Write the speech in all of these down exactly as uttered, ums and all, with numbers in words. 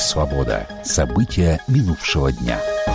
«Свобода». События минувшего дня.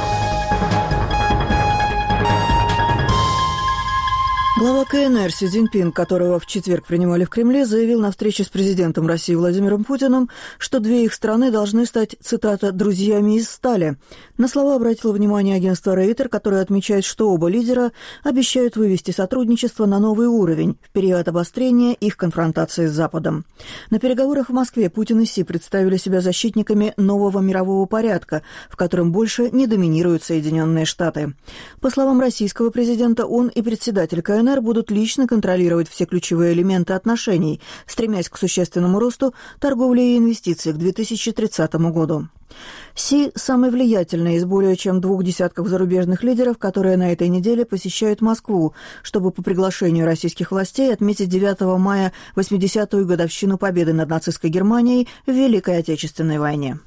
Глава ка эн эр Си Цзиньпин, которого в четверг принимали в Кремле, заявил на встрече с президентом России Владимиром Путиным, что две их страны должны стать, цитата, «друзьями из стали». На слова обратило внимание агентство Рейтер, которое отмечает, что оба лидера обещают вывести сотрудничество на новый уровень в период обострения их конфронтации с Западом. На переговорах в Москве Путин и Си представили себя защитниками нового мирового порядка, в котором больше не доминируют Соединенные Штаты. По словам российского президента, он и председатель ка эн эр будут лично контролировать все ключевые элементы отношений, стремясь к существенному росту торговли и инвестиций к две тысячи тридцатому году. Си – самый влиятельный из более чем двух десятков зарубежных лидеров, которые на этой неделе посещают Москву, чтобы по приглашению российских властей отметить девятого мая восьмидесятую годовщину победы над нацистской Германией в Великой Отечественной войне.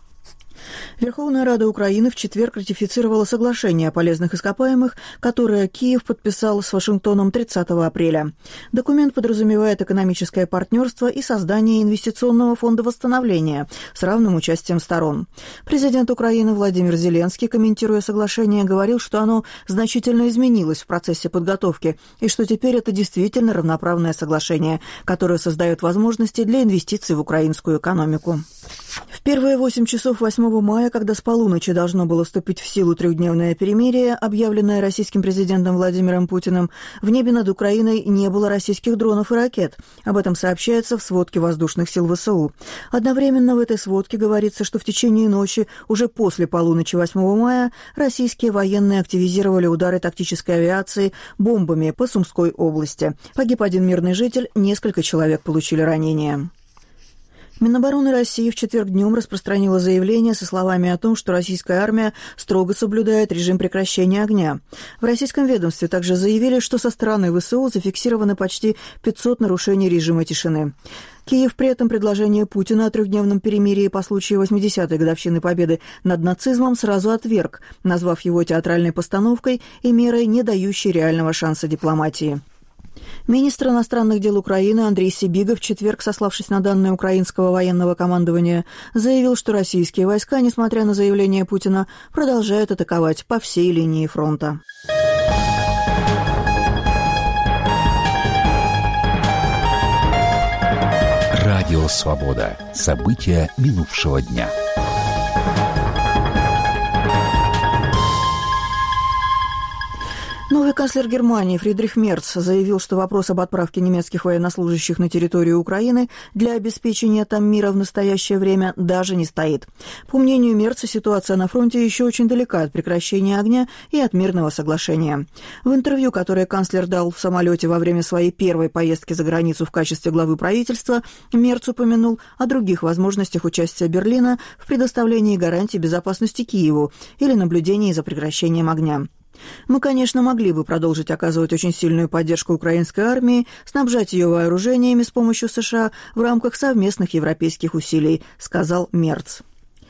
Верховная Рада Украины в четверг ратифицировала соглашение о полезных ископаемых, которое Киев подписал с Вашингтоном тридцатого апреля. Документ подразумевает экономическое партнерство и создание инвестиционного фонда восстановления с равным участием сторон. Президент Украины Владимир Зеленский, комментируя соглашение, говорил, что оно значительно изменилось в процессе подготовки и что теперь это действительно равноправное соглашение, которое создает возможности для инвестиций в украинскую экономику. В первые восемь часов восьмого мая, когда с полуночи должно было вступить в силу трехдневное перемирие, объявленное российским президентом Владимиром Путиным, в небе над Украиной не было российских дронов и ракет. Об этом сообщается в сводке воздушных сил вэ эс у. Одновременно в этой сводке говорится, что в течение ночи, уже после полуночи восьмого мая, российские военные активизировали удары тактической авиации бомбами по Сумской области. Погиб один мирный житель, несколько человек получили ранения. Минобороны России в четверг днем распространила заявление со словами о том, что российская армия строго соблюдает режим прекращения огня. В российском ведомстве также заявили, что со стороны вэ эс у зафиксированы почти пятьсот нарушений режима тишины. Киев при этом предложение Путина о трехдневном перемирии по случаю восьмидесятой годовщины победы над нацизмом сразу отверг, назвав его театральной постановкой и мерой, не дающей реального шанса дипломатии. Министр иностранных дел Украины Андрей Сибига в четверг, сославшись на данные украинского военного командования, заявил, что российские войска, несмотря на заявление Путина, продолжают атаковать по всей линии фронта. Радио «Свобода». События минувшего дня. Новый канцлер Германии Фридрих Мерц заявил, что вопрос об отправке немецких военнослужащих на территорию Украины для обеспечения там мира в настоящее время даже не стоит. По мнению Мерца, ситуация на фронте еще очень далека от прекращения огня и от мирного соглашения. В интервью, которое канцлер дал в самолете во время своей первой поездки за границу в качестве главы правительства, Мерц упомянул о других возможностях участия Берлина в предоставлении гарантий безопасности Киеву или наблюдении за прекращением огня. «Мы, конечно, могли бы продолжить оказывать очень сильную поддержку украинской армии, снабжать ее вооружениями с помощью США в рамках совместных европейских усилий», — сказал Мерц.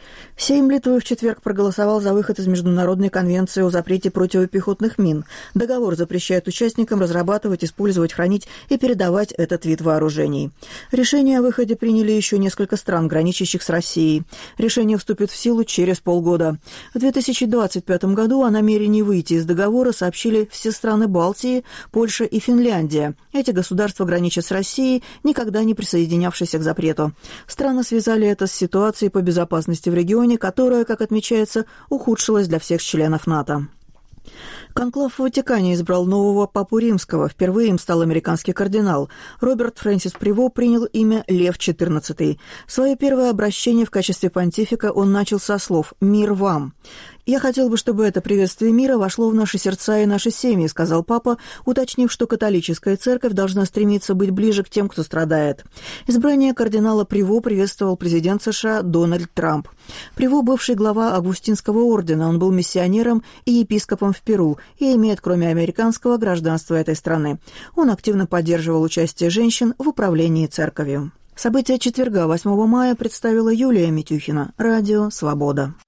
Сейм Литвы в четверг проголосовал за выход из Международной конвенции о запрете противопехотных мин. Договор запрещает участникам разрабатывать, использовать, хранить и передавать этот вид вооружений. Решение о выходе приняли еще несколько стран, граничащих с Россией. Решение вступит в силу через полгода. В две тысячи двадцать пятом году о намерении выйти из договора сообщили все страны Балтии, Польша и Финляндия. Эти государства граничат с Россией, никогда не присоединявшейся к запрету. Страны связали это с ситуацией по безопасности в регионе, которая, как отмечается, ухудшилась для всех членов НАТО. Конклав в Ватикане избрал нового папу римского. Впервые им стал американский кардинал. Роберт Фрэнсис Приво принял имя Лев четырнадцатый. Свое первое обращение в качестве понтифика он начал со слов «Мир вам». «Я хотел бы, чтобы это приветствие мира вошло в наши сердца и наши семьи», — сказал папа, уточнив, что католическая церковь должна стремиться быть ближе к тем, кто страдает. Избрание кардинала Приво приветствовал президент США Дональд Трамп. Приво — бывший глава Августинского ордена, он был миссионером и епископом в Перу и имеет, кроме американского, гражданство этой страны. Он активно поддерживал участие женщин в управлении церковью. События четверга, восьмого мая, представила Юлия Митюхина. Радио «Свобода».